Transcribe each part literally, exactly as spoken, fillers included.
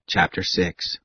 Chapter six.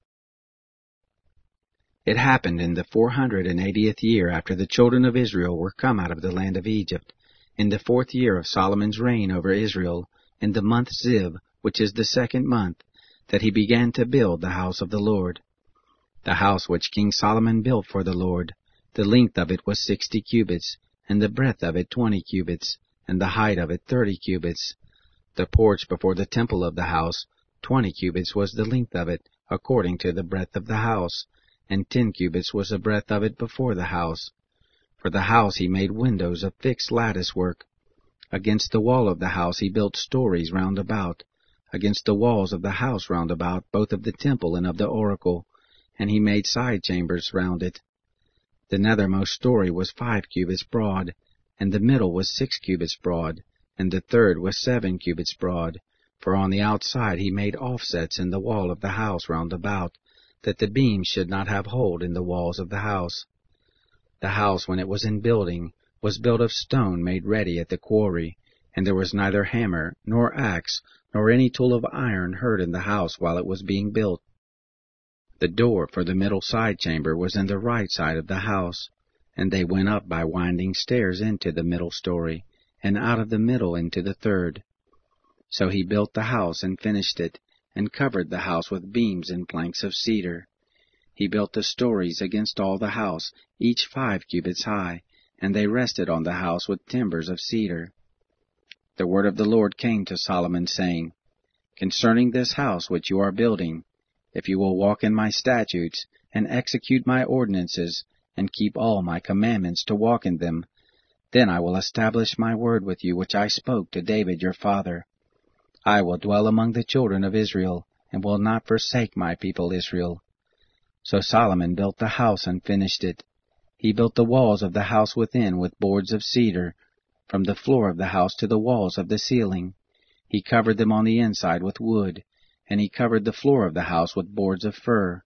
It happened in the four hundred and eightieth year after the children of Israel were come out of the land of Egypt, in the fourth year of Solomon's reign over Israel, in the month Ziv, which is the second month, that he began to build the house of the Lord. The house which King Solomon built for the Lord, the length of it was sixty cubits, and the breadth of it twenty cubits, and the height of it thirty cubits. The porch before the temple of the house, twenty cubits was the length of it, according to the breadth of the house, and ten cubits was the breadth of it before the house. For the house he made windows of fixed lattice work. Against the wall of the house he built stories round about, against the walls of the house round about, both of the temple and of the oracle, and he made side chambers round it. The nethermost story was five cubits broad, and the middle was six cubits broad, and the third was seven cubits broad. For on the outside he made offsets in the wall of the house round about, that the beams should not have hold in the walls of the house. The house, when it was in building, was built of stone made ready at the quarry, and there was neither hammer, nor axe, nor any tool of iron heard in the house while it was being built. The door for the middle side chamber was in the right side of the house, and they went up by winding stairs into the middle story, and out of the middle into the third. So he built the house and finished it, and covered the house with beams and planks of cedar. He built the stories against all the house, each five cubits high, and they rested on the house with timbers of cedar. The word of the Lord came to Solomon, saying, Concerning this house which you are building, if you will walk in my statutes, and execute my ordinances, and keep all my commandments to walk in them, then I will establish my word with you which I spoke to David your father. I will dwell among the children of Israel, and will not forsake my people Israel. So Solomon built the house and finished it. He built the walls of the house within with boards of cedar, from the floor of the house to the walls of the ceiling. He covered them on the inside with wood, and he covered the floor of the house with boards of fir.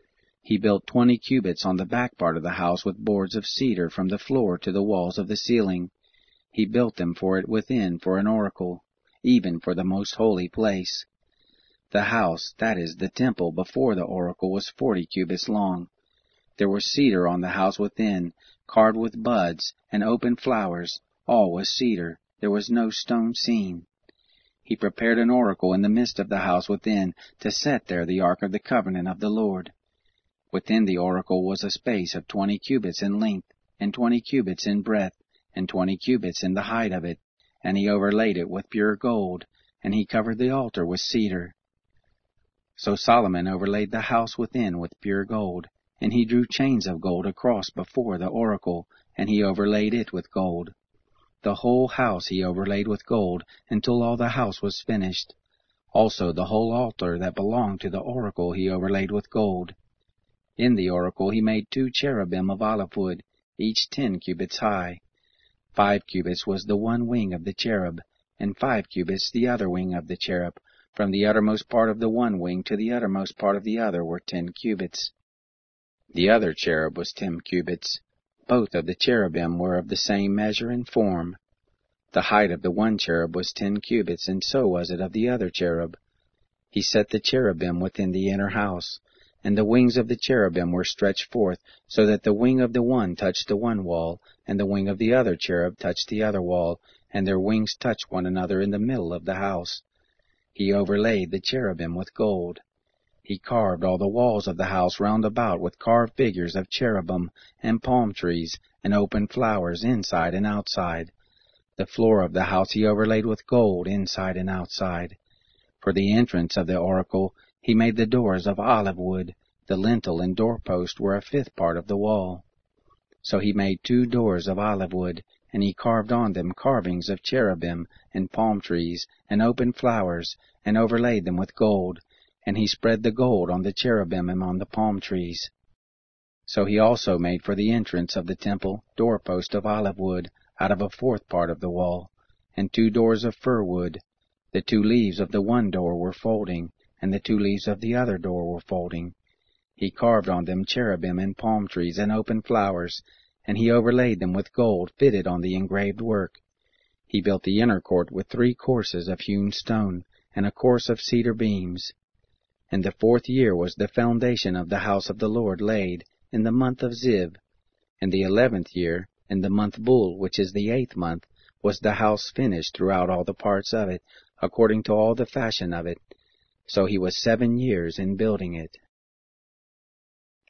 He built twenty cubits on the back part of the house with boards of cedar from the floor to the walls of the ceiling. He built them for it within for an oracle, even for the most holy place. The house, that is, the temple before the oracle, was forty cubits long. There was cedar on the house within, carved with buds and open flowers. All was cedar. There was no stone seen. He prepared an oracle in the midst of the house within, to set there the ark of the covenant of the Lord. Within the oracle was a space of twenty cubits in length, and twenty cubits in breadth, and twenty cubits in the height of it. And he overlaid it with pure gold, and he covered the altar with cedar. So Solomon overlaid the house within with pure gold, and he drew chains of gold across before the oracle, and he overlaid it with gold. The whole house he overlaid with gold, until all the house was finished. Also the whole altar that belonged to the oracle he overlaid with gold. In the oracle he made two cherubim of olive wood, each ten cubits high. Five cubits was the one wing of the cherub, and five cubits the other wing of the cherub. From the uttermost part of the one wing to the uttermost part of the other were ten cubits. The other cherub was ten cubits. Both of the cherubim were of the same measure and form. The height of the one cherub was ten cubits, and so was it of the other cherub. He set the cherubim within the inner house, and the wings of the cherubim were stretched forth, so that the wing of the one touched the one wall, and the wing of the other cherub touched the other wall, and their wings touched one another in the middle of the house. He overlaid the cherubim with gold. He carved all the walls of the house round about with carved figures of cherubim, and palm trees, and open flowers inside and outside. The floor of the house he overlaid with gold inside and outside. For the entrance of the oracle he made the doors of olive wood. The lintel and doorpost were a fifth part of the wall. So he made two doors of olive wood, and he carved on them carvings of cherubim, and palm trees, and open flowers, and overlaid them with gold, and he spread the gold on the cherubim and on the palm trees. So he also made for the entrance of the temple doorpost of olive wood, out of a fourth part of the wall, and two doors of fir wood. The two leaves of the one door were folding, and the two leaves of the other door were folding. He carved on them cherubim and palm trees and open flowers, and he overlaid them with gold fitted on the engraved work. He built the inner court with three courses of hewn stone, and a course of cedar beams. And the fourth year was the foundation of the house of the Lord laid, in the month of Ziv. And the eleventh year, in the month Bul, which is the eighth month, was the house finished throughout all the parts of it, according to all the fashion of it. So he was seven years in building it.